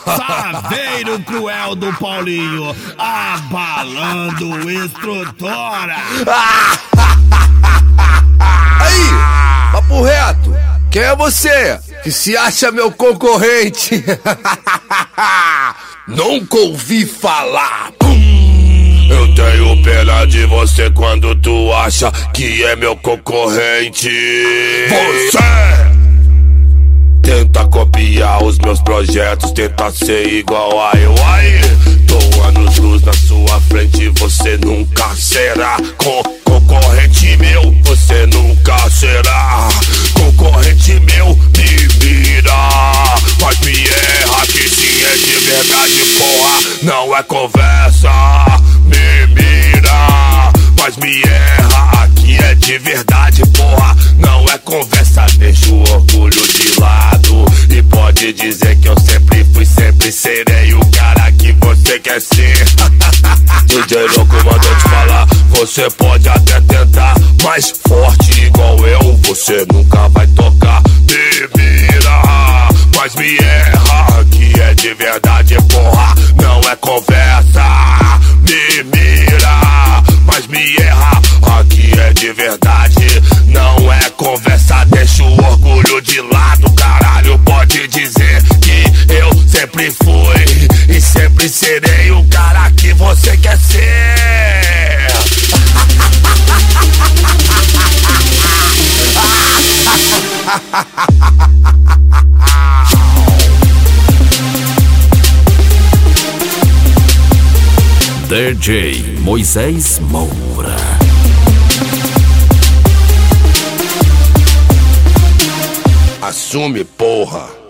Saveiro cruel do Paulinho, abalando o Estrutura. Aí, papo reto, quem é você que se acha meu concorrente? Nunca ouvi falar. Eu tenho pena de você quando tu acha que é meu concorrente. Você tenta copiar os meus projetos, tenta ser igual a eu. Aí, tô anos-luz na sua frente, você nunca será concorrente meu. Você nunca será concorrente meu. Me mira, mas me erra, que sim é de verdade, porra, não é conversa. Me mira, mas me erra, aqui é de verdade, porra, não é conversa. Deixa o orgulho de lado e pode dizer que eu sempre fui, sempre serei o cara que você quer ser. DJ Louco mandou te falar, você pode até tentar, mas forte igual eu, você nunca vai tocar. Me mira, mas me erra, que é de verdade, porra, não é conversa. Me mira, mas me erra, aqui é de verdade, não é conversa. Deixa o orgulho de lado, caralho, pode dizer que eu sempre fui e sempre serei o cara que você quer ser. DJ Moisés Moura. Assume, porra.